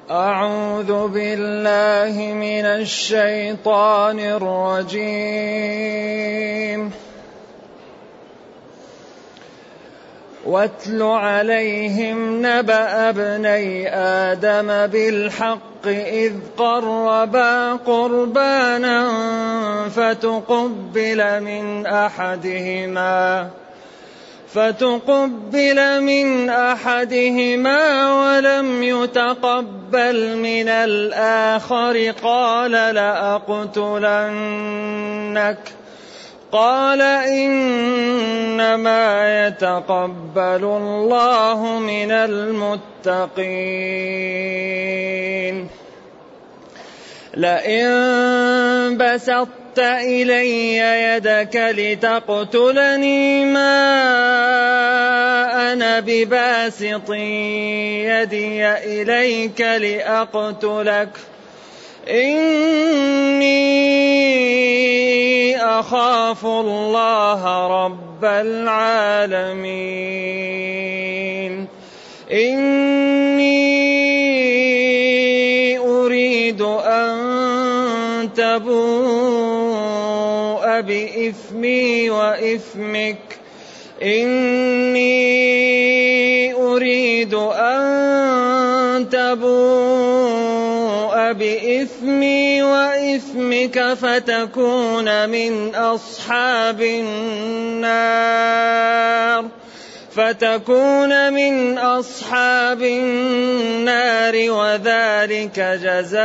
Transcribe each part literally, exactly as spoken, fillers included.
أعوذ بالله من الشيطان الرجيم. واتل عليهم نبأ ابني آدم بالحق إذ قربا قربانا فتقبل من أحدهما فتقبل من أحدهما ولم يتقبل من الآخر قال لأقتلنك قال إنما يتقبل الله من المتقين. لئن بسطت إلي يدك لتقتلني ما أنا بباسط يدي إليك لأقتلك إني أخاف الله رب العالمين. إني أريد أن تبوء بإثمي وإثمك إني أريد أن تبوء بإثمي وإثمك فتكون من أصحاب النار فتكون من أصحاب النار وذلك جزاء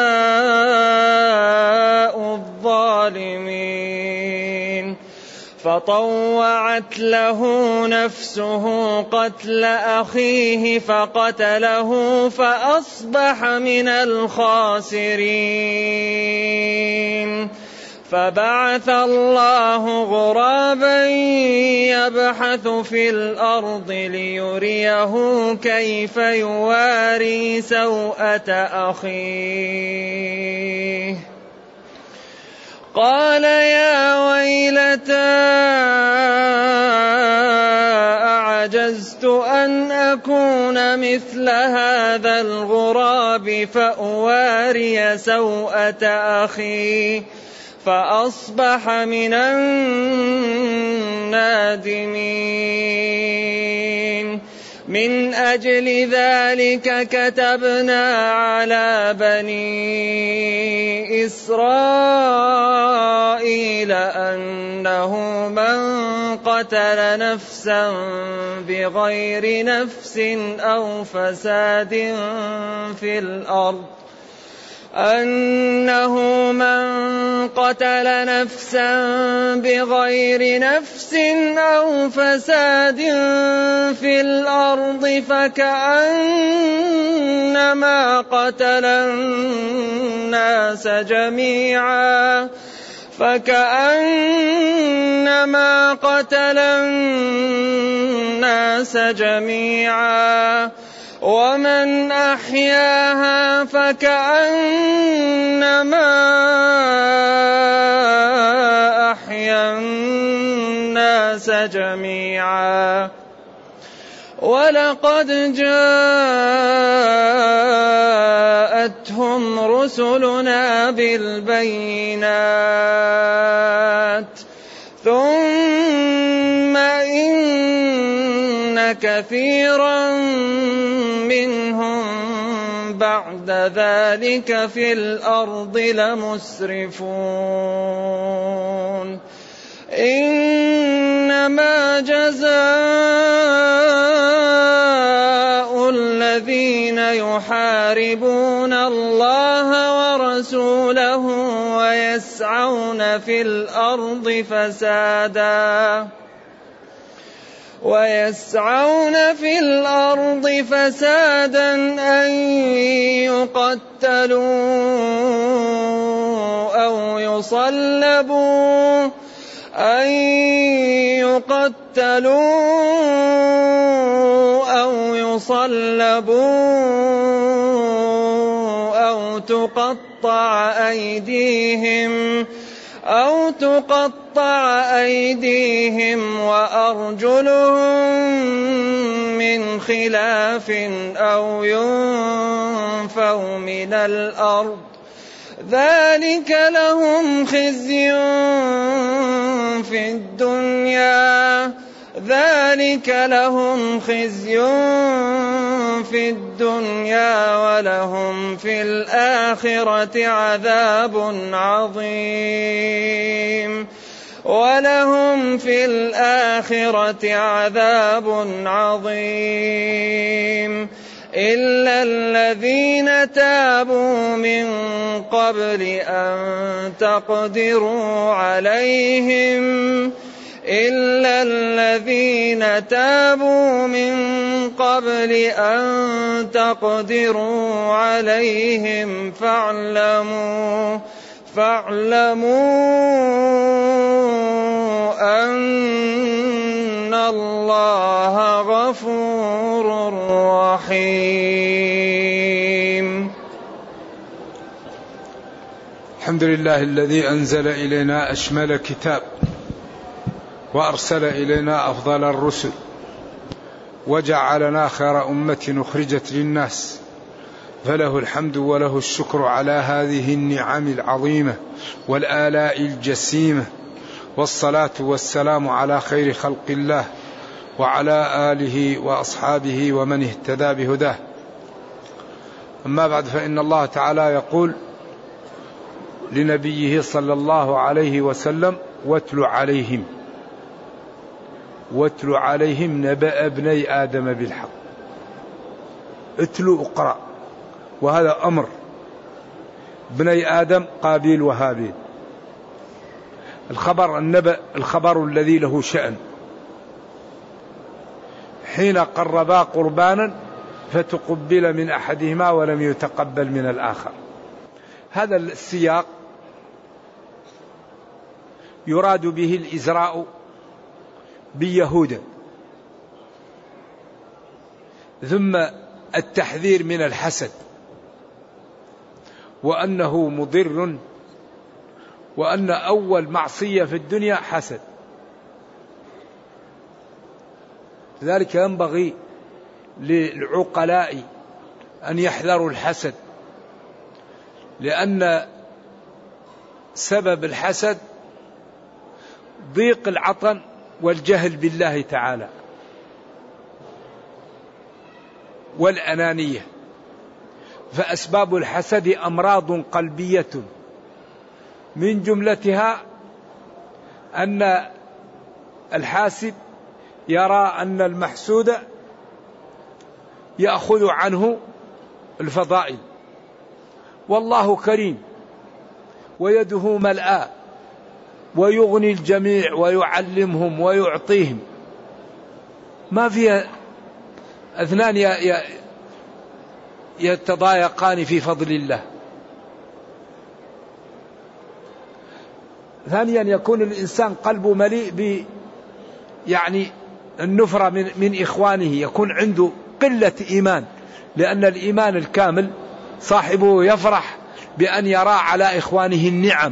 الظالمين. فطوعت له نفسه قتل أخيه فقتله فأصبح من الخاسرين. فبعث الله غرابا يبحث في الأرض ليريه كيف يواري سوءة أخيه قال يا ويلتى أعجزت أن أكون مثل هذا الغراب فأواري سوءة أخي فأصبح من النادمين. من أجل ذلك كتبنا على بني إسرائيل أنه من قتل نفسا بغير نفس أو فساد في الأرض أنه من قتل نفسا بغير نفس أو فساد في الأرض فكأنما قتل الناس جميعا فكأنما قتل الناس جميعا ومن أحياها فكأنما أحيا الناس جميعا. ولقد جاءتهم رسلنا بالبينات ثم إن كثيرا منهم بعد ذلك في الأرض لمسرفون. إنما جزاء الذين يحاربون الله ورسوله ويسعون في الأرض فسادا ويسعون في الأرض فسادا أن يقتلوا أو يصلبوا أن يقتلوا أو يصلبوا أو تقطع أيديهم أو تقطع أيديهم وأرجلهم من خلاف أو ينفوا أو من الأرض ذلك لهم خزي في الدنيا ذلك لهم خزي في الدنيا ولهم في الآخرة عذاب عظيم ولهم في الآخرة عذاب عظيم إلا الذين تابوا من قبل أن تقدروا عليهم إلا الذين تابوا من قبل أن تقدروا عليهم فاعلموا فاعلموا أن الله غفور رحيم. الحمد لله الذي أنزل إلينا أشمل كتاب وأرسل إلينا أفضل الرسل وجعلنا خير أمة أخرجت للناس، فله الحمد وله الشكر على هذه النعم العظيمة والآلاء الجسيمة، والصلاة والسلام على خير خلق الله وعلى آله وأصحابه ومن اهتدى بهداه. أما بعد، فإن الله تعالى يقول لنبيه صلى الله عليه وسلم: واتل عليهم واتل عليهم نبأ ابني آدم بالحق. اتلو اقرأ، وهذا أمر. ابني آدم قابيل وهابيل. الخبر النبأ الخبر الذي له شأن. حين قربا قربانا فتقبل من أحدهما ولم يتقبل من الآخر. هذا السياق يراد به الإزراء بيهودا، ثم التحذير من الحسد وأنه مضر، وأن أول معصية في الدنيا حسد. لذلك ينبغي للعقلاء أن يحذروا الحسد، لأن سبب الحسد ضيق العطن والجهل بالله تعالى والأنانية. فأسباب الحسد أمراض قلبية، من جملتها أن الحاسد يرى أن المحسود يأخذ عنه الفضائل، والله كريم ويده ملآ ويغني الجميع ويعلمهم ويعطيهم، ما فيها اثنان يتضايقان في فضل الله. ثانيا، يكون الإنسان قلبه مليء ب يعني النفرة من, من إخوانه، يكون عنده قلة إيمان، لأن الإيمان الكامل صاحبه يفرح بأن يرى على إخوانه النعم،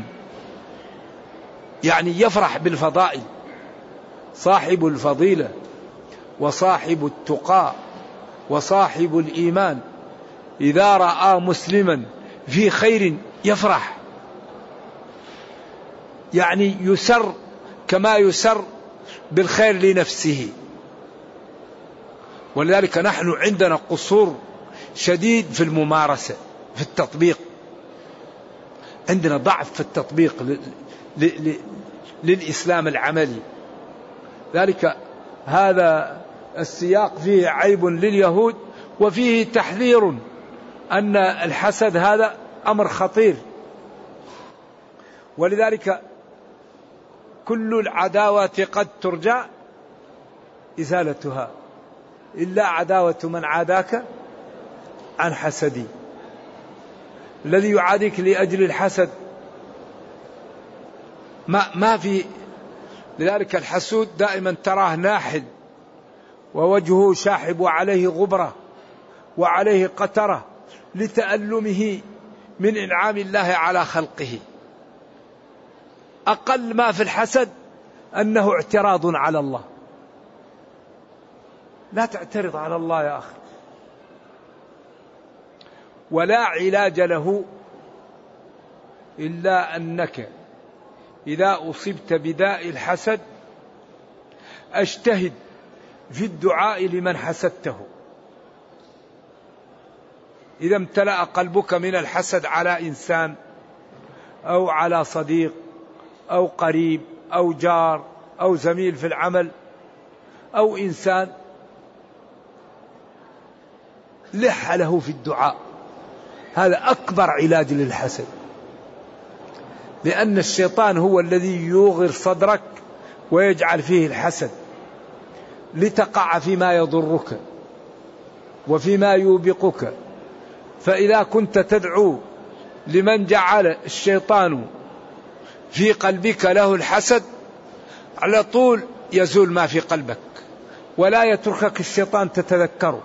يعني يفرح بالفضائل. صاحب الفضيلة وصاحب التقى وصاحب الإيمان إذا رأى مسلما في خير يفرح، يعني يسر كما يسر بالخير لنفسه. ولذلك نحن عندنا قصور شديد في الممارسة، في التطبيق، عندنا ضعف في التطبيق للإسلام العملي. ذلك هذا السياق فيه عيب لليهود، وفيه تحذير أن الحسد هذا أمر خطير. ولذلك كل العداوات قد ترجى إزالتها إلا عداوة من عاداك عن حسدي. الذي يعاديك لأجل الحسد ما, ما في. لذلك الحسود دائما تراه ناحل ووجهه شاحب وعليه غبرة وعليه قترة لتألمه من إنعام الله على خلقه. أقل ما في الحسد أنه اعتراض على الله. لا تعترض على الله يا أخي. ولا علاج له إلا أنك إذا أصبت بداء الحسد أجتهد في الدعاء لمن حسدته. إذا امتلأ قلبك من الحسد على إنسان أو على صديق أو قريب أو جار أو زميل في العمل أو إنسان، لح له في الدعاء، هذا أكبر علاج للحسد، لأن الشيطان هو الذي يوغر صدرك ويجعل فيه الحسد لتقع فيما يضرك وفيما يوبقك. فإذا كنت تدعو لمن جعل الشيطان في قلبك له الحسد، على طول يزول ما في قلبك ولا يتركك الشيطان تتذكره.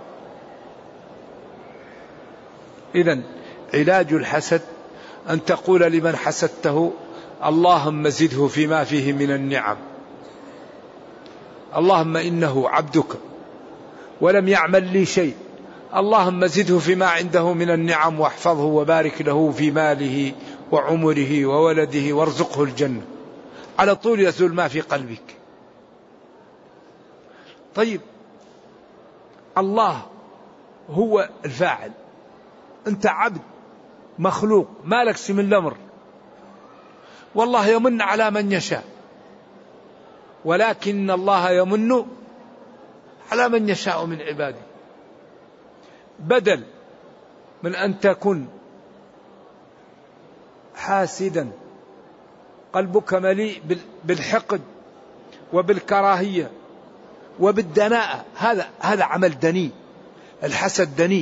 إذن علاج الحسد أن تقول لمن حسدته: اللهم زده فيما فيه من النعم، اللهم إنه عبدك ولم يعمل لي شيء، اللهم زده فيما عنده من النعم واحفظه وبارك له في ماله وعمره وولده وارزقه الجنة. على طول يزول ما في قلبك. طيب، الله هو الفاعل، أنت عبد مخلوق ما لك من الأمر، والله يمن على من يشاء، ولكن الله يمن على من يشاء من عباده. بدل من أن تكون حاسدا قلبك مليء بالحقد وبالكراهية وبالدناءة، هذا هذا عمل دني. الحسد دني،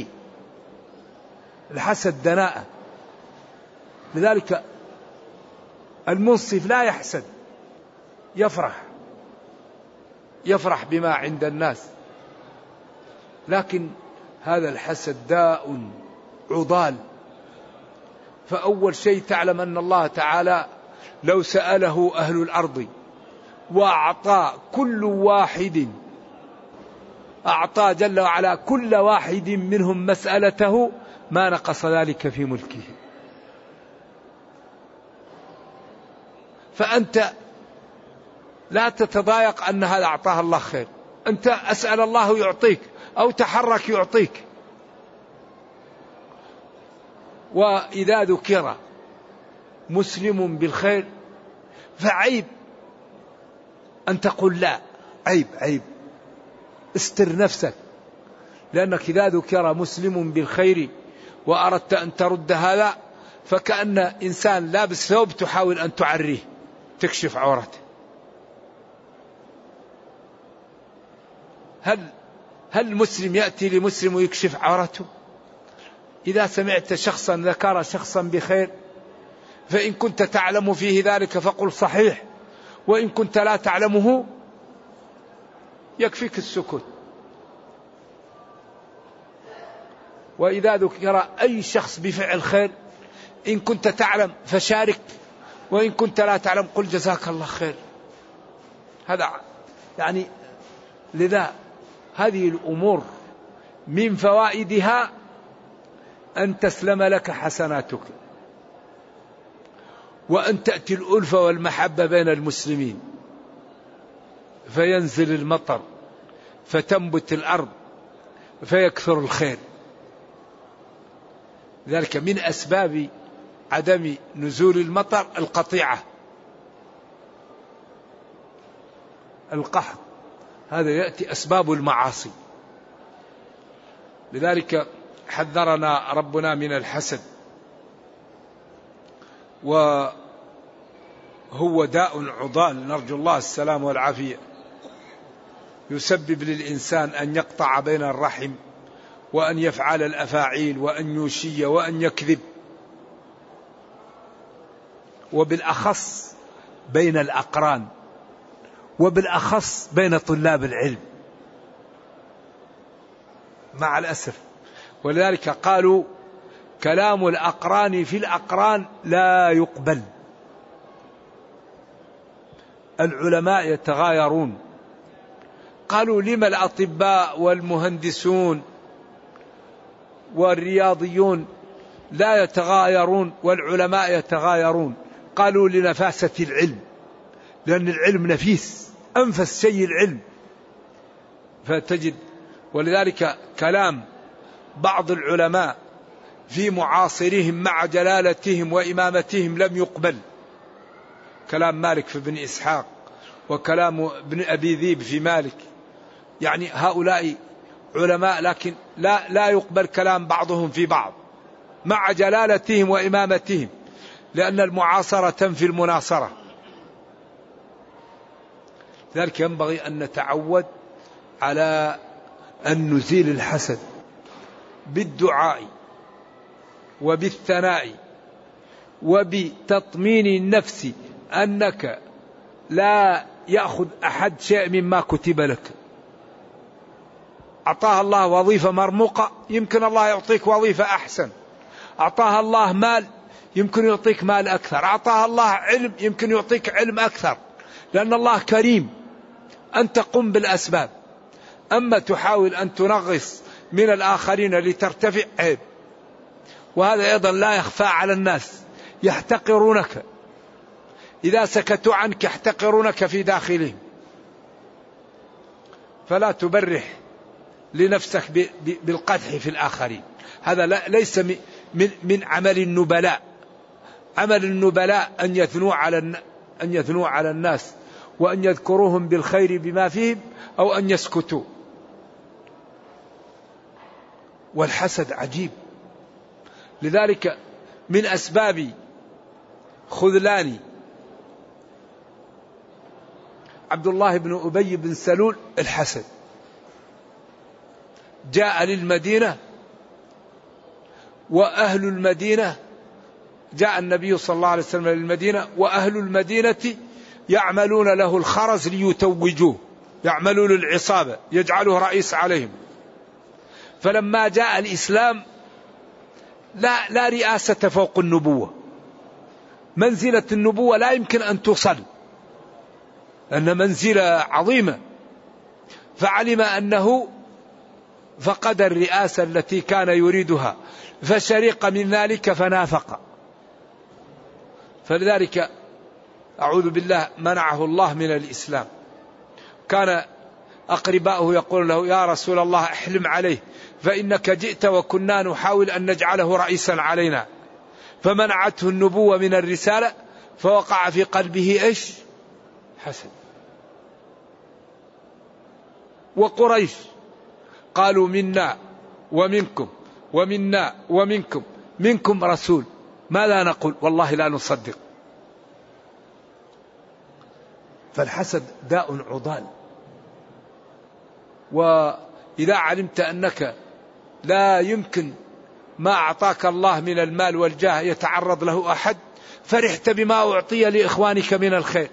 الحسد دناءة. لذلك المنصف لا يحسد، يفرح يفرح بما عند الناس. لكن هذا الحسد داء عضال. فأول شيء تعلم أن الله تعالى لو سأله أهل الأرض وأعطى كل واحد، أعطى جل وعلا كل واحد منهم مسألته، ما نقص ذلك في ملكه. فأنت لا تتضايق أن هذا أعطاه الله خير، أنت أسأل الله يعطيك أو تحرك يعطيك. وإذا ذكر مسلم بالخير فعيب أن تقول لا، عيب عيب، استر نفسك. لأنك إذا ذكر مسلم بالخير وأردت أن ترد هذا، فكأن إنسان لابس ثوب تحاول أن تعريه، تكشف عورته. هل هل المسلم يأتي لمسلم ويكشف عورته؟ إذا سمعت شخصا ذكر شخصا بخير فإن كنت تعلم فيه ذلك فقل صحيح، وإن كنت لا تعلمه يكفيك السكوت. وإذا ذكر أي شخص بفعل خير إن كنت تعلم فشارك، وإن كنت لا تعلم قل جزاك الله خير. هذا يعني لذا هذه الأمور من فوائدها أن تسلم لك حسناتك، وأن تأتي الألفة والمحبة بين المسلمين، فينزل المطر فتنبت الأرض فيكثر الخير. ذلك من أسباب عدم نزول المطر القطيعة، القحط، هذا يأتي أسباب المعاصي. لذلك حذرنا ربنا من الحسد، وهو داء عضال، نرجو الله السلام والعافية، يسبب للإنسان أن يقطع بين الرحم، وأن يفعل الأفاعيل، وأن يشي، وأن يكذب، وبالأخص بين الأقران، وبالأخص بين طلاب العلم مع الأسف. ولذلك قالوا كلام الأقران في الأقران لا يقبل. العلماء يتغايرون. قالوا لما الأطباء والمهندسون والرياضيون لا يتغايرون والعلماء يتغايرون. قالوا لنفاسة العلم، لأن العلم نفيس، أنفس شيء العلم. فتجد ولذلك كلام بعض العلماء في معاصرهم مع جلالتهم وإمامتهم لم يقبل، كلام مالك في ابن إسحاق وكلام ابن أبي ذيب في مالك، يعني هؤلاء علماء لكن لا, لا يقبل كلام بعضهم في بعض مع جلالتهم وإمامتهم، لأن المعاصرة تنفي المناصرة. لذلك ينبغي أن نتعود على أن نزيل الحسد بالدعاء وبالثناء وبتطمين النفس أنك لا يأخذ أحد شيء مما كتب لك. أعطاها الله وظيفة مرموقة، يمكن الله يعطيك وظيفة أحسن. أعطاها الله مال، يمكن يعطيك مال أكثر. أعطاها الله علم، يمكن يعطيك علم أكثر، لأن الله كريم. أنت قم بالأسباب، أما تحاول أن تنغص من الآخرين لترتفع عيب. وهذا أيضا لا يخفى على الناس، يحتقرونك، إذا سكتوا عنك يحتقرونك في داخلهم. فلا تبرح لنفسك بالقدح في الآخرين، هذا ليس من عمل النبلاء. عمل النبلاء أن يثنوا على أن يثنوا على الناس وأن يذكروهم بالخير بما فيهم أو أن يسكتوا. والحسد عجيب، لذلك من أسباب خذلان عبد الله بن أبي بن سلول الحسد. جاء للمدينة وأهل المدينة، جاء النبي صلى الله عليه وسلم للمدينة وأهل المدينة يعملون له الخرز ليتوجوه، يعملون العصابة يجعله رئيس عليهم. فلما جاء الإسلام لا, لا رئاسة فوق النبوة، منزلة النبوة لا يمكن أن توصل، أن منزلة عظيمة. فعلم أنه فقد الرئاسة التي كان يريدها، فشرق من ذلك فنافق. فلذلك أعوذ بالله منعه الله من الإسلام. كان أقرباؤه يقول له يا رسول الله احلم عليه، فإنك جئت وكنا نحاول أن نجعله رئيسا علينا. فمنعته النبوة من الرسالة، فوقع في قلبه إيش؟ حسد. وقريش قالوا منا ومنكم ومنا ومنكم، منكم رسول، ماذا نقول؟ والله لا نصدق. فالحسد داء عضال. وإذا علمت أنك لا يمكن ما أعطاك الله من المال والجاه يتعرض له أحد، فرحت بما أعطي لإخوانك من الخير.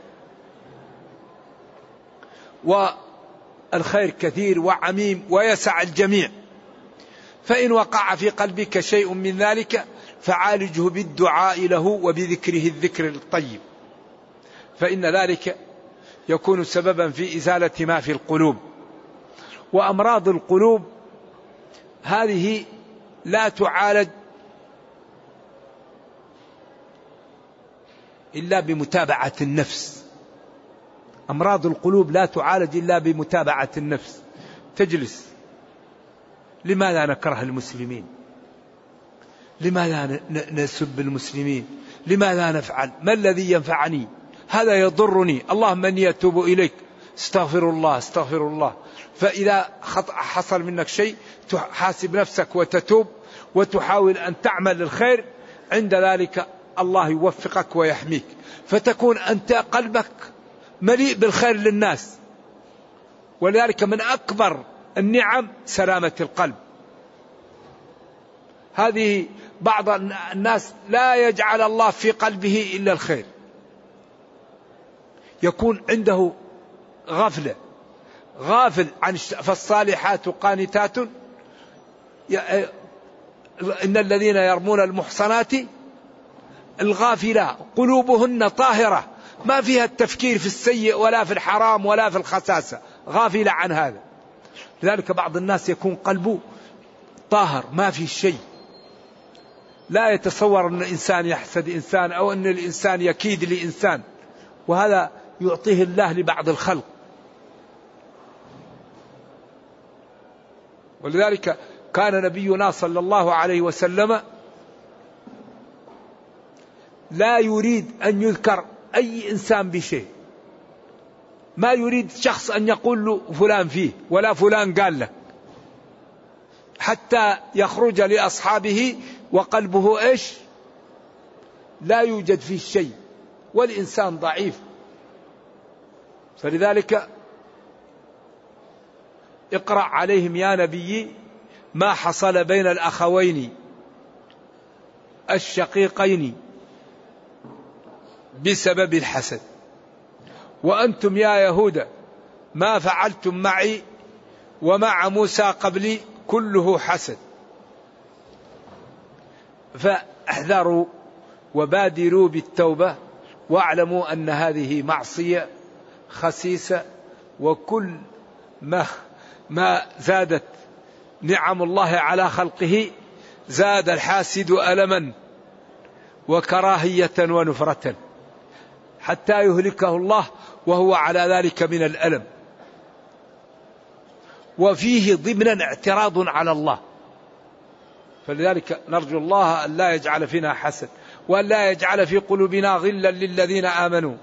والخير كثير وعميم ويسع الجميع. فإن وقع في قلبك شيء من ذلك فعالجه بالدعاء له وبذكره الذكر الطيب، فإن ذلك يكون سببا في إزالة ما في القلوب. وأمراض القلوب هذه لا تعالج إلا بمتابعة النفس. أمراض القلوب لا تعالج إلا بمتابعة النفس. تجلس، لماذا نكره المسلمين؟ لماذا نسب المسلمين؟ لماذا نفعل؟ ما الذي ينفعني؟ هذا يضرني، اللهم اني اتوب اليك، استغفر الله استغفر الله. فإذا حصل منك شيء تحاسب نفسك وتتوب وتحاول أن تعمل الخير، عند ذلك الله يوفقك ويحميك، فتكون أنت قلبك مليء بالخير للناس. ولذلك من أكبر النعم سلامة القلب. هذه بعض الناس لا يجعل الله في قلبه إلا الخير، يكون عنده غفلة، غافل عن. فالصالحات قانتات، إن الذين يرمون المحصنات الغافلة قلوبهن طاهرة، ما فيها التفكير في السيء ولا في الحرام ولا في الخساسة، غافلة عن هذا. لذلك بعض الناس يكون قلبه طاهر ما في شيء، لا يتصور أن الإنسان يحسد إنسان أو أن الإنسان يكيد لإنسان، وهذا يعطيه الله لبعض الخلق. ولذلك كان نبينا صلى الله عليه وسلم لا يريد أن يذكر أي إنسان بشيء، ما يريد شخص أن يقول له فلان فيه ولا فلان قال له، حتى يخرج لأصحابه وقلبه إيش؟ لا يوجد فيه شيء، والإنسان ضعيف. فلذلك اقرأ عليهم يا نبي ما حصل بين الأخوين الشقيقين بسبب الحسد، وأنتم يا يهود ما فعلتم معي ومع موسى قبلي كله حسد. فاحذروا وبادروا بالتوبة، واعلموا أن هذه معصية خسيسة، وكل ما ما زادت نعم الله على خلقه زاد الحاسد ألما وكراهية ونفرة حتى يهلكه الله وهو على ذلك من الألم. وفيه ضمنا اعتراض على الله، فلذلك نرجو الله أن لا يجعل فينا حسد، وأن لا يجعل في قلوبنا غلا للذين آمنوا.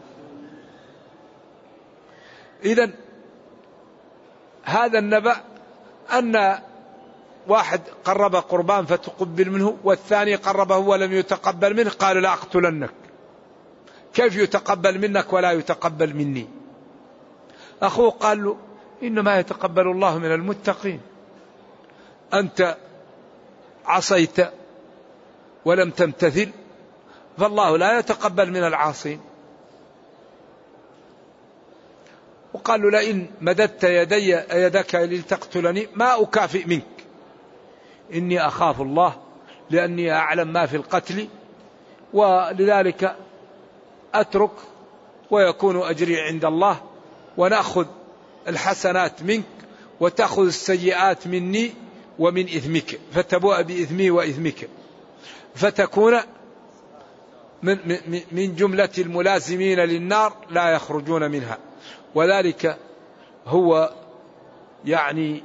إذن هذا النبأ أن واحد قرب قربان فتقبل منه، والثاني قربه ولم يتقبل منه، قال لا أقتلنك. كيف يتقبل منك ولا يتقبل مني؟ أخوه قال له إنما يتقبل الله من المتقين، أنت عصيت ولم تمتثل فالله لا يتقبل من العاصين. وقال له لئن مددت يدي يدك لتقتلني ما أكافئ منك، إني أخاف الله لأني أعلم ما في القتل، ولذلك أترك ويكون أجري عند الله، ونأخذ الحسنات منك وتأخذ السيئات مني ومن إثمك، فتبوء بإثمي وإثمك، فتكون من, من, من جملة الملازمين للنار لا يخرجون منها. وذلك هو يعني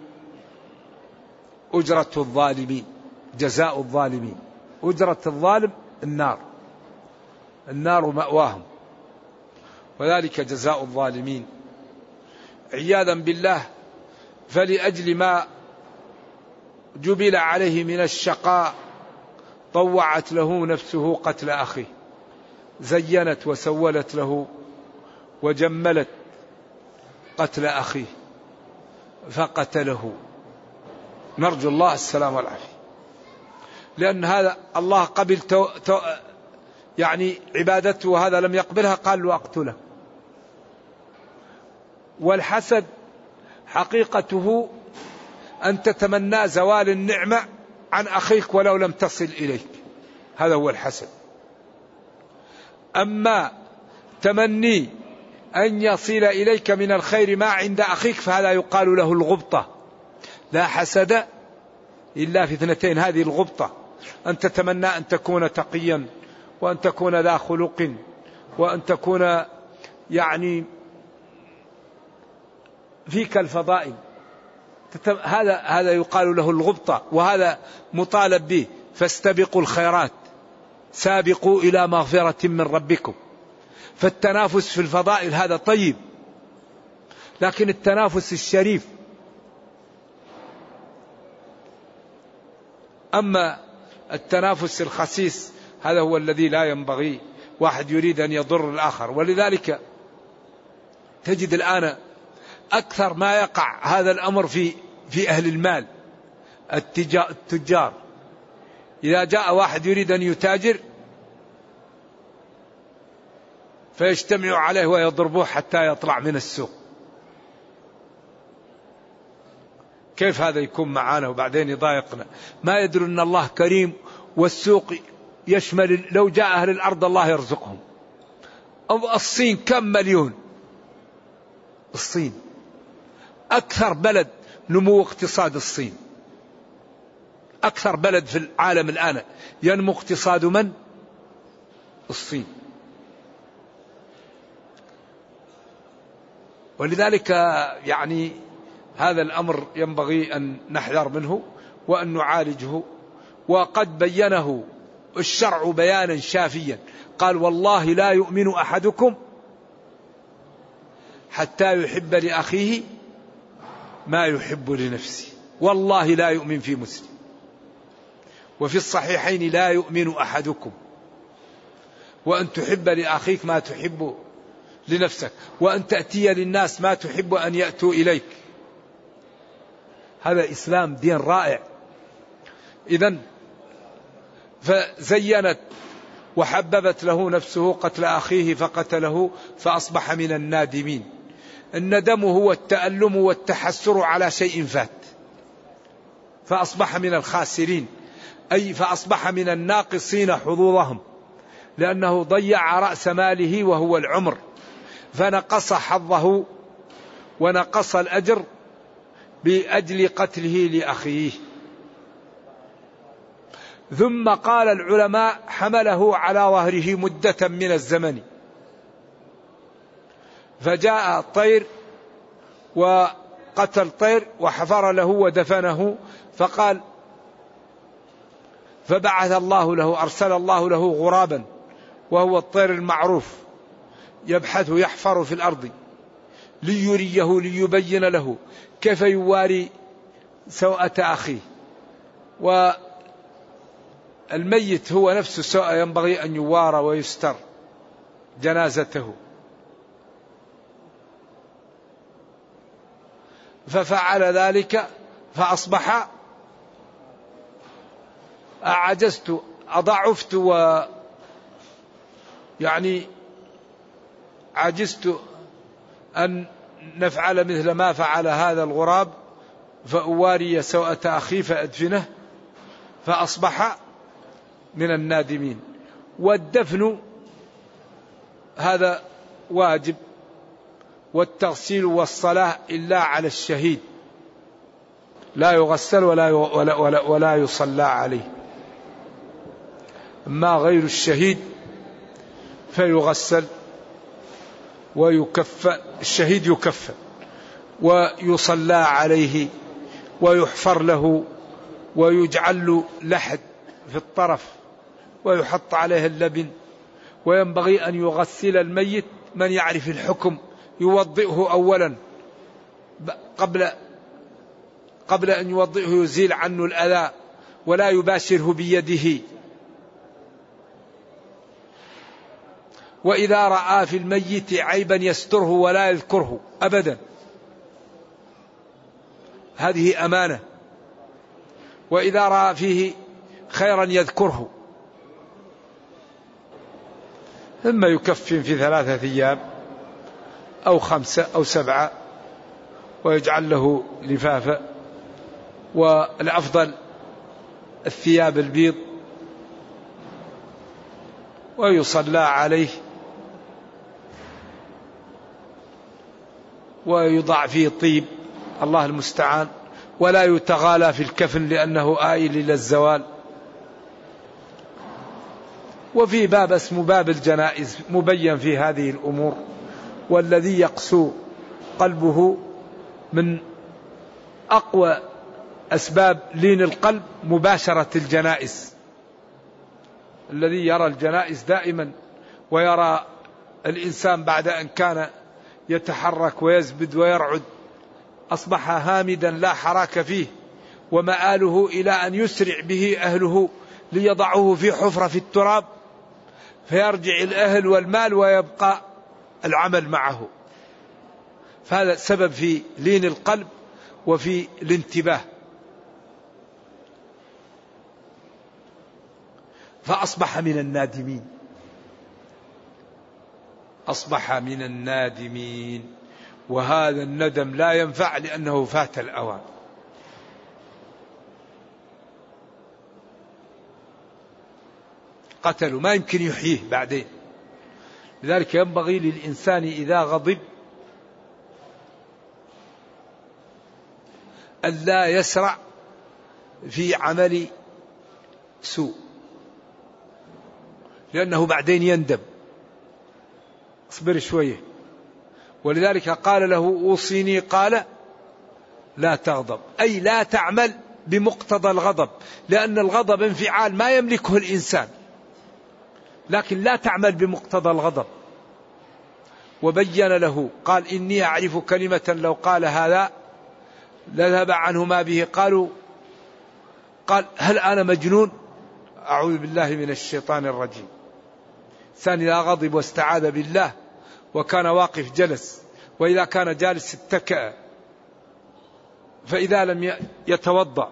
أجرة الظالمين، جزاء الظالمين. أجرة الظالم النار، النار مأواهم، وذلك جزاء الظالمين عياذا بالله. فلأجل ما جبل عليه من الشقاء طوعت له نفسه قتل أخيه، زينت وسولت له وجملت قتل أخيه فقتله. نرجو الله السلام والعافية، لأن هذا الله قبل تو تو يعني عبادته وهذا لم يقبلها، قال له أقتله. والحسد حقيقته أن تتمنى زوال النعمة عن أخيك ولو لم تصل إليك، هذا هو الحسد. أما تمني أن يصل إليك من الخير ما عند أخيك فهذا يقال له الغبطة. لا حسد إلا في اثنتين، هذه الغبطة، أن تتمنى أن تكون تقيا وأن تكون ذا خلق وأن تكون يعني فيك الفضائل، هذا هذا يقال له الغبطة، وهذا مطالب به. فاستبقوا الخيرات، سابقوا إلى مغفرة من ربكم. فالتنافس في الفضائل هذا طيب، لكن التنافس الشريف. أما التنافس الخسيس هذا هو الذي لا ينبغي، واحد يريد أن يضر الآخر. ولذلك تجد الآن أكثر ما يقع هذا الأمر في في أهل المال، التجار. إذا جاء واحد يريد أن يتاجر فيجتمعوا عليه ويضربوه حتى يطلع من السوق. كيف هذا يكون معانا وبعدين يضايقنا؟ ما يدري أن الله كريم، والسوق يشمل لو جاء أهل الأرض الله يرزقهم. الصين كم مليون؟ الصين أكثر بلد نمو اقتصاد الصين، أكثر بلد في العالم الآن ينمو اقتصاد من؟ الصين. ولذلك يعني هذا الأمر ينبغي أن نحذر منه وأن نعالجه، وقد بينه الشرع بيانا شافيا. قال: والله لا يؤمن أحدكم حتى يحب لأخيه ما يحب لنفسه. والله لا يؤمن في مسلم. وفي الصحيحين: لا يؤمن أحدكم وأن تحب لأخيك ما تحب لنفسك، وأن تأتي للناس ما تحب أن يأتوا إليك. هذا إسلام دين رائع. إذن فزينت وحببت له نفسه قتل أخيه فقتله فأصبح من النادمين. الندم هو التألم والتحسر على شيء فات، فأصبح من الخاسرين، أي فأصبح من الناقصين حظوظهم، لأنه ضيع رأس ماله وهو العمر، فنقص حظه ونقص الأجر بأجل قتله لأخيه. ثم قال العلماء: حمله على ظهره مدة من الزمن، فجاء طير وقتل طير وحفر له ودفنه، فقال فبعث الله له أرسل الله له غرابا وهو الطير المعروف يبحث يحفر في الأرض ليريه ليبين له كيف يواري سوءة أخيه. والميت هو نفسه سوء ينبغي أن يوارى ويستر جنازته. ففعل ذلك فأصبح أعجزت أضعفت و يعني عجزت أن نفعل مثل ما فعل هذا الغراب فأواري سوءة أخي فأدفنه، فأصبح من النادمين. والدفن هذا واجب، والتغسيل والصلاة إلا على الشهيد، لا يغسل ولا ولا ولا, ولا يصلى عليه. أما غير الشهيد فيغسل ويكفن، الشهيد يكفن ويصلى عليه ويحفر له ويجعل له لحد في الطرف ويحط عليه اللبن. وينبغي أن يغسل الميت من يعرف الحكم، يوضئه أولا قبل قبل أن يوضئه، يزيل عنه الأذى ولا يباشره بيده. وإذا رأى في الميت عيبا يستره ولا يذكره أبدا، هذه أمانة. وإذا رأى فيه خيرا يذكره. ثم يكفن في ثلاثة أيام أو خمسة أو سبعة ويجعل له لفافة، والأفضل الثياب البيض، ويصلى عليه ويضع فيه طيب، الله المستعان، ولا يتغالى في الكفن لأنه آئل إلى الزوال. وفي باب اسمه باب الجنائز مبين في هذه الأمور. والذي يقسو قلبه من أقوى أسباب لين القلب مباشرة الجنائز. الذي يرى الجنائز دائما ويرى الإنسان بعد أن كان يتحرك ويزبد ويرعد أصبح هامدا لا حراك فيه، ومآله إلى أن يسرع به أهله ليضعوه في حفرة في التراب، فيرجع الأهل والمال ويبقى العمل معه. فهذا سبب في لين القلب وفي الانتباه. فأصبح من النادمين، أصبح من النادمين. وهذا الندم لا ينفع لأنه فات الأوان. قتلوا ما يمكن يحييه بعدين. لذلك ينبغي للإنسان إذا غضب ألا يسرع في عمل سوء، لأنه بعدين يندم. اصبر شوية. ولذلك قال له أوصيني، قال لا تغضب، أي لا تعمل بمقتضى الغضب، لأن الغضب انفعال ما يملكه الإنسان، لكن لا تعمل بمقتضى الغضب. وبين له قال إني أعرف كلمة لو قال هذا لذهب عنه ما به. قالوا قال هل أنا مجنون؟ أعوذ بالله من الشيطان الرجيم. ثاني إذا غضب واستعاذ بالله وكان واقف جلس، وإذا كان جالس اتكأ، فإذا لم يتوضأ.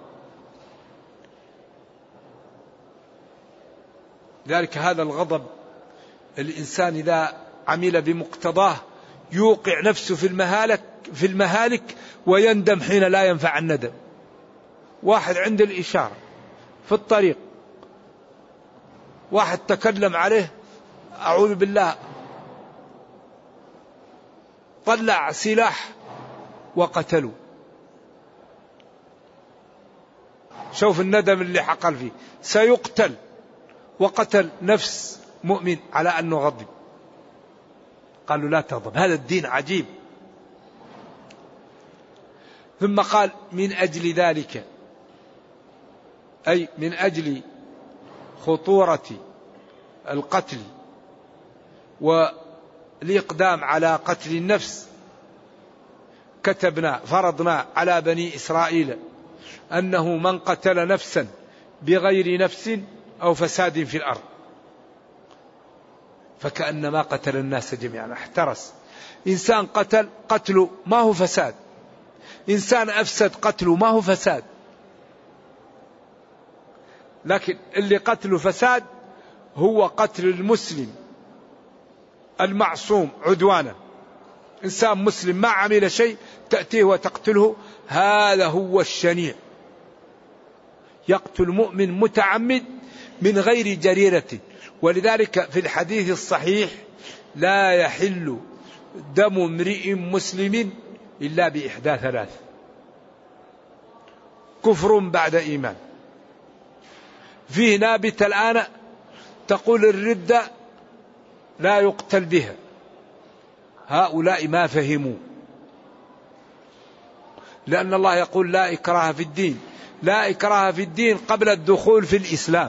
ذلك هذا الغضب الإنسان إذا عمل بمقتضاه يوقع نفسه في المهالك في المهالك ويندم حين لا ينفع الندم. واحد عند الإشارة في الطريق، واحد تكلم عليه أعوذ بالله، طلع سلاح وقتلوا. شوف الندم اللي حقل فيه، سيقتل وقتل نفس مؤمن على أنه غضب. قالوا لا تغضب، هذا الدين عجيب. ثم قال من أجل ذلك، أي من أجل خطورة القتل والإقدام على قتل النفس، كتبنا فرضنا على بني إسرائيل أنه من قتل نفسا بغير نفس أو فساد في الأرض فكأنما قتل الناس جميعا. احترس. إنسان قتل قتله ما هو فساد، إنسان أفسد قتله ما هو فساد، لكن اللي قتله فساد هو قتل المسلم المعصوم عدوانا. إنسان مسلم ما عمل شيء تأتيه وتقتله، هذا هو الشنيع. يقتل مؤمن متعمد من غير جريرة. ولذلك في الحديث الصحيح لا يحل دم امرئ مسلم إلا بإحدى ثلاث: كفر بعد إيمان. فيه نابت الآن تقول الردة لا يقتل بها، هؤلاء ما فهموا، لأن الله يقول لا إكراه في الدين، لا إكراه في الدين قبل الدخول في الإسلام،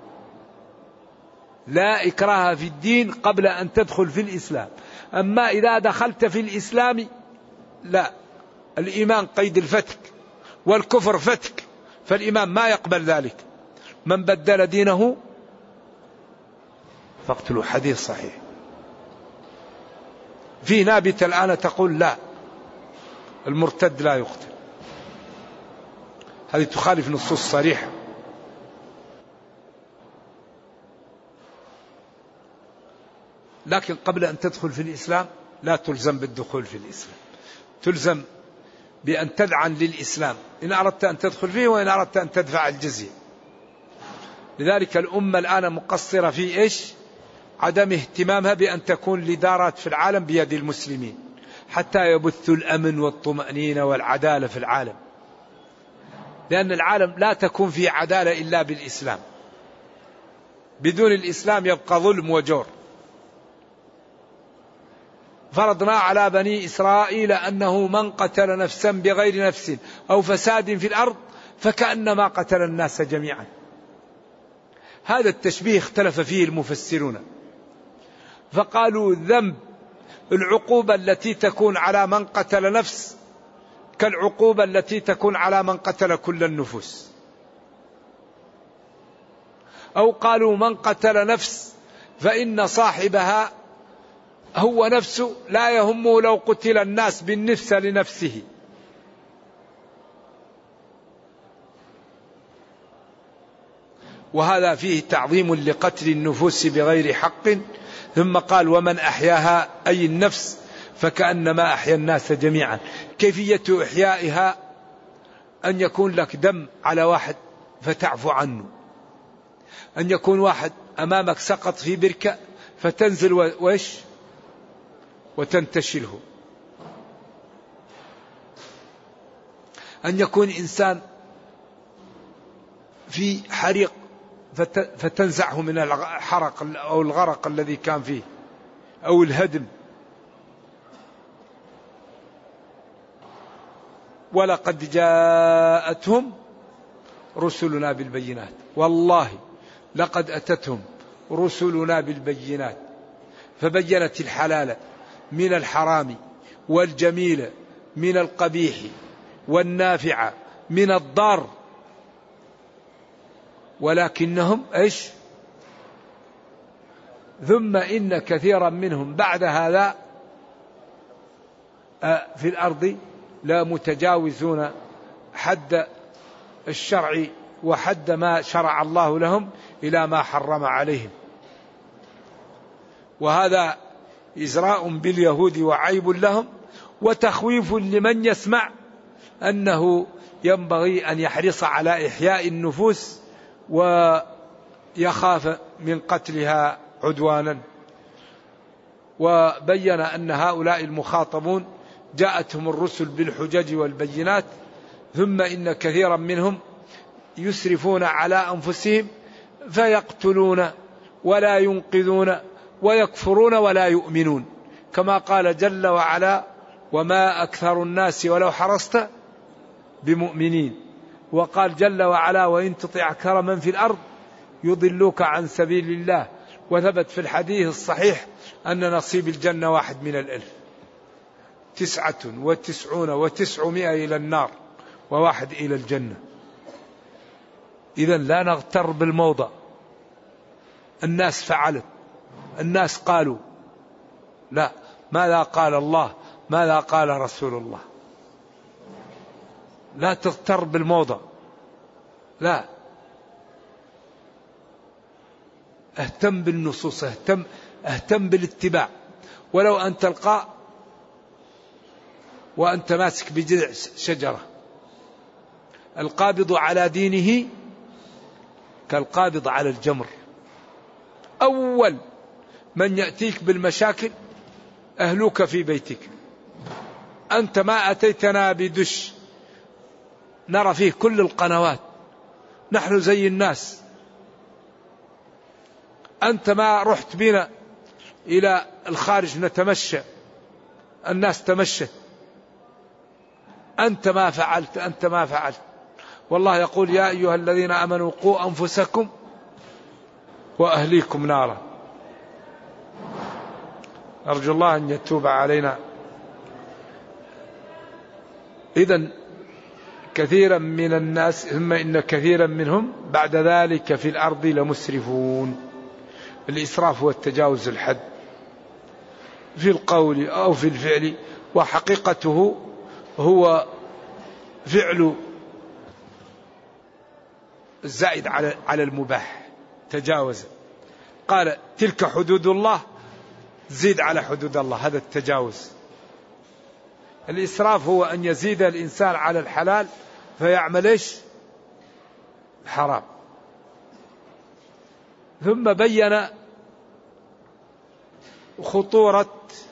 لا إكراه في الدين قبل أن تدخل في الإسلام. أما إذا دخلت في الإسلام لا، الإيمان قيد الفتك والكفر فتك، فالإيمان ما يقبل ذلك. من بدل دينه فاقتلوا، حديث صحيح. في نابت الآن تقول لا، المرتد لا يقتل، هذه تخالف نصوص صريحة. لكن قبل أن تدخل في الإسلام لا تلزم بالدخول في الإسلام، تلزم بأن تدعن للإسلام إن أردت أن تدخل فيه وإن أردت أن تدفع الجزية. لذلك الأمة الآن مقصرة في إيش؟ عدم اهتمامها بأن تكون الإدارات في العالم بيد المسلمين حتى يبثوا الأمن والطمأنينة والعدالة في العالم، لأن العالم لا تكون فيه عدالة إلا بالإسلام، بدون الإسلام يبقى ظلم وجور. فرضنا على بني إسرائيل أنه من قتل نفسا بغير نفس أو فساد في الأرض فكأنما قتل الناس جميعا. هذا التشبيه اختلف فيه المفسرون، فقالوا ذنب العقوبة التي تكون على من قتل نفس كالعقوبة التي تكون على من قتل كل النفوس. أو قالوا من قتل نفس فإن صاحبها هو نفسه لا يهمه لو قتل الناس بالنفس لنفسه. وهذا فيه تعظيم لقتل النفوس بغير حق. ثم قال ومن أحياها أي النفس فكأنما أحيا الناس جميعا. كيفية إحيائها أن يكون لك دم على واحد فتعفو عنه، أن يكون واحد أمامك سقط في بركة فتنزل وإيش وتنتشله، أن يكون إنسان في حريق فتنزعه من الحرق أو الغرق الذي كان فيه أو الهدم. ولقد جاءتهم رسلنا بالبينات، والله لقد أتتهم رسلنا بالبينات، فبينت الحلال من الحرام والجميل من القبيح والنافع من الضار، ولكنهم ايش؟ ثم إن كثيرا منهم بعد هذا في الأرض لا متجاوزون حد الشرع وحد ما شرع الله لهم إلى ما حرم عليهم. وهذا إزراء باليهود وعيب لهم وتخويف لمن يسمع أنه ينبغي أن يحرص على إحياء النفوس ويخاف من قتلها عدوانا. وبين أن هؤلاء المخاطبون جاءتهم الرسل بالحجج والبينات، ثم إن كثيرا منهم يسرفون على أنفسهم فيقتلون ولا ينقذون ويكفرون ولا يؤمنون، كما قال جل وعلا: وما أكثر الناس ولو حرصت بمؤمنين. وقال جل وعلا: وإن تطع أكثر من في الأرض يضلوك عن سبيل الله. وثبت في الحديث الصحيح أن نصيب الجنة واحد من الألف، تسعة وتسعون وتسعمائة إلى النار وواحد إلى الجنة. إذن لا نغتر بالموضع، الناس فعلت، الناس قالوا، لا، ماذا قال الله، ماذا قال رسول الله. لا تغتر بالموضع، لا، اهتم بالنصوص، اهتم, اهتم بالاتباع. ولو أن تلقى وأنت ماسك بجذع شجرة، القابض على دينه كالقابض على الجمر. أول من يأتيك بالمشاكل أهلك في بيتك. أنت ما أتيتنا بدش نرى فيه كل القنوات، نحن زي الناس. أنت ما رحت بنا إلى الخارج نتمشى، الناس تمشت. أنت ما فعلت، أنت ما فعلت. والله يقول: يا أيها الذين آمنوا قوا أنفسكم وأهليكم نارا. أرجو الله أن يتوب علينا. إذن كثيرا من الناس، ثم إن كثيرا منهم بعد ذلك في الأرض لمسرفون. الإسراف هو التجاوز الحد في القول أو في الفعل، وحقيقته هو فعل الزائد على على المباح، تجاوز. قال: تلك حدود الله، زيد على حدود الله، هذا التجاوز. الإسراف هو أن يزيد الإنسان على الحلال فيعمل إيش؟ حرام. ثم بين خطورة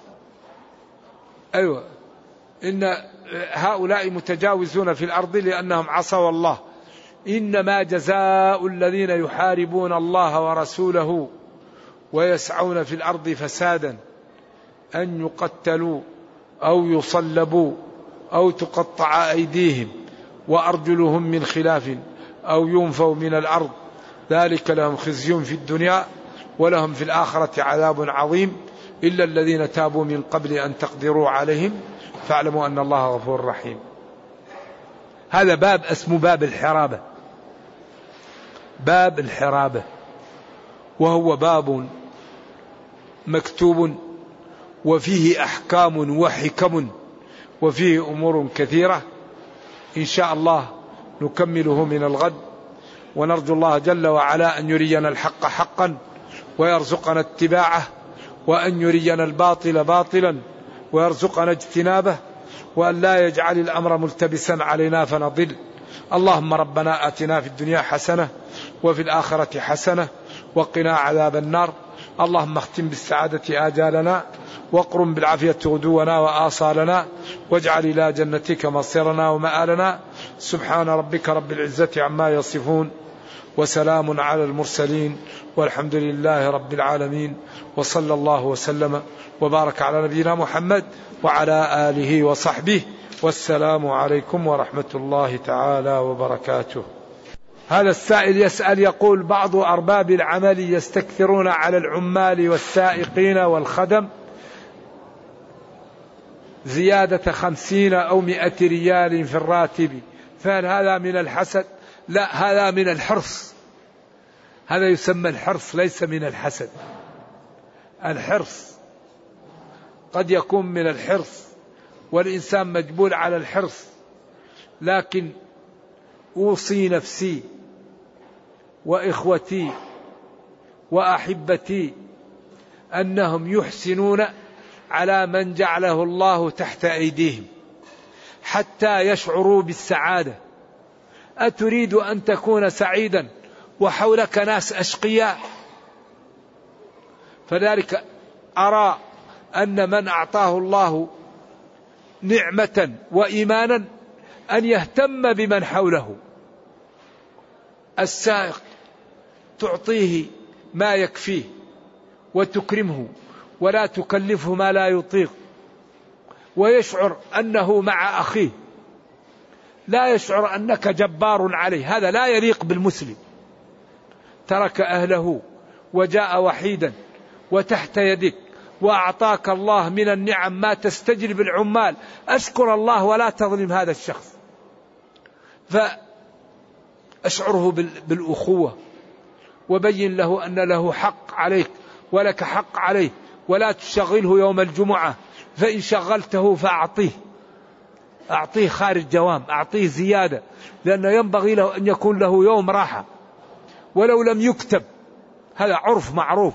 أيوة إن هؤلاء متجاوزون في الأرض لأنهم عصوا الله. إنما جزاء الذين يحاربون الله ورسوله ويسعون في الأرض فسادا أن يقتلوا أو يصلبوا أو تقطع أيديهم وأرجلهم من خلاف أو ينفوا من الأرض، ذلك لهم خزي في الدنيا ولهم في الآخرة عذاب عظيم، إلا الذين تابوا من قبل أن تقدروا عليهم فاعلموا أن الله غفور رحيم. هذا باب اسمه باب الحرابة، باب الحرابة، وهو باب مكتوب وفيه أحكام وحكم وفيه أمور كثيرة. إن شاء الله نكمله من الغد، ونرجو الله جل وعلا أن يرينا الحق حقا ويرزقنا اتباعه، وأن يرينا الباطل باطلا ويرزقنا اجتنابه، وأن لا يجعل الأمر ملتبسا علينا فنضل. اللهم ربنا آتنا في الدنيا حسنة وفي الآخرة حسنة وقنا عذاب النار. اللهم اختم بالسعادة آجالنا واقرم بالعافية غدونا وآصالنا، واجعل إلى جنتك مصيرنا ومآلنا. سبحان ربك رب العزة عما يصفون، وسلام على المرسلين والحمد لله رب العالمين، وصلى الله وسلم وبارك على نبينا محمد وعلى آله وصحبه، والسلام عليكم ورحمة الله تعالى وبركاته. هذا السائل يسأل يقول: بعض أرباب العمل يستكثرون على العمال والسائقين والخدم زيادة خمسين أو مئة ريال في الراتب، فهل هذا من الحسد؟ لا، هذا من الحرص، هذا يسمى الحرص ليس من الحسد. الحرص قد يكون من الحرص والإنسان مجبول على الحرص، لكن أوصي نفسي وإخوتي وأحبتي أنهم يحسنون على من جعله الله تحت أيديهم حتى يشعروا بالسعادة. أتريد أن تكون سعيدا وحولك ناس أشقياء؟ فذلك أرى أن من أعطاه الله نعمة وإيمانا أن يهتم بمن حوله. السائق تعطيه ما يكفيه وتكرمه ولا تكلفه ما لا يطيق، ويشعر أنه مع أخيه، لا يشعر أنك جبار عليه. هذا لا يليق بالمسلم. ترك أهله وجاء وحيدا وتحت يدك وأعطاك الله من النعم ما تستجلب العمال، أشكر الله ولا تظلم هذا الشخص. فأشعره بالأخوة وبين له أن له حق عليك ولك حق عليه، ولا تشغله يوم الجمعة، فإن شغلته فأعطيه، أعطيه خارج جوام، أعطيه زيادة، لأنه ينبغي له أن يكون له يوم راحة ولو لم يكتب، هذا عرف معروف.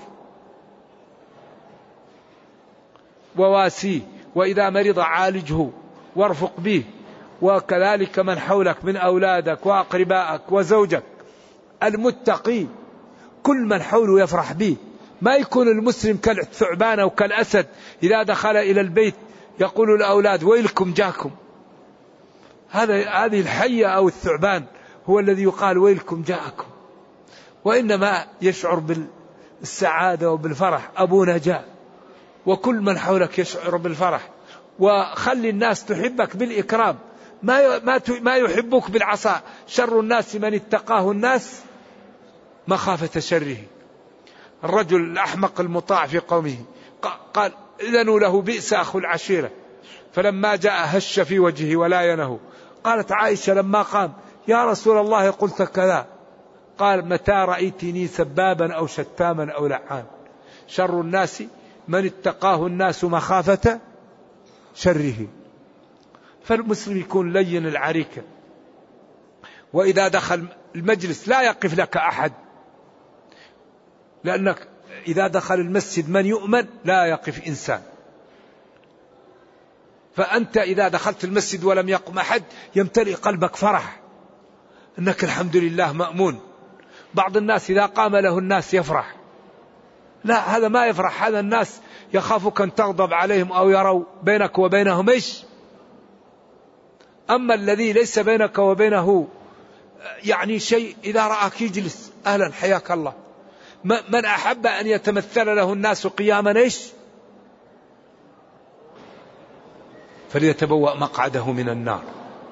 وواسيه، وإذا مرض عالجه وارفق به، وكذلك من حولك من أولادك وأقربائك وزوجك. المتقي كل من حوله يفرح به، ما يكون المسلم كالثعبان أو كالأسد إذا دخل إلى البيت يقول الأولاد ويلكم جاكم. هذا هذه الحية أو الثعبان هو الذي يقال ويلكم جاءكم، وإنما يشعر بالسعادة وبالفرح. أبونا جاء، وكل من حولك يشعر بالفرح. وخلي الناس تحبك بالإكرام، ما ما ما يحبك بالعصا. شر الناس من اتقاه الناس مخافة شره. الرجل الأحمق المطاع في قومه قال: إذنوا له بئس أخو العشيرة، فلما جاء هش في وجهه ولا ينه. قالت عائشة لما قام: يا رسول الله قلت كذا. قال: متى رأيتني سبابا أو شتاما أو لعان. شر الناس من اتقاه الناس مخافة شره. فالمسلم يكون لين العريكة، وإذا دخل المجلس لا يقف لك أحد، لأنك إذا دخل المسجد من يؤمن لا يقف إنسان. فأنت إذا دخلت المسجد ولم يقم أحد يمتلئ قلبك فرح أنك الحمد لله مأمون. بعض الناس إذا قام له الناس يفرح، لا، هذا ما يفرح. هذا الناس يخافك أن تغضب عليهم أو يروا بينك وبينهم إيش. أما الذي ليس بينك وبينه يعني شيء، إذا رأك يجلس أهلا حياك الله. من أحب أن يتمثل له الناس قياما إيش فليتبوأ مقعده من النار.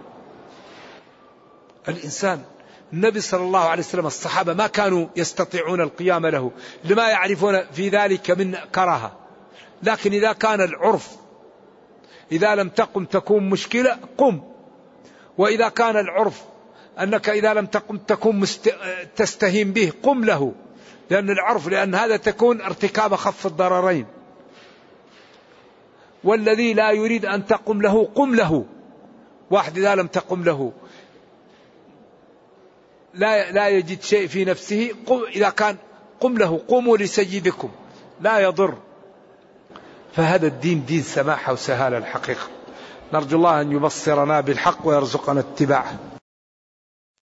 الإنسان، النبي صلى الله عليه وسلم الصحابة ما كانوا يستطيعون القيام له لما يعرفون في ذلك من كراهة، لكن إذا كان العرف إذا لم تقم تكون مشكلة قم، وإذا كان العرف أنك إذا لم تقم تكون مست... تستهين به قم له، لأن العرف، لأن هذا تكون ارتكاب خف الضررين. والذي لا يريد أن تقم له قم له. واحد إذا لم تقم له لا لا يجد شيء في نفسه، قم إذا كان قم له، قوموا لسيدكم، لا يضر. فهذا الدين دين سماحة وسهالة الحقيقة. نرجو الله أن يبصرنا بالحق ويرزقنا اتباعه.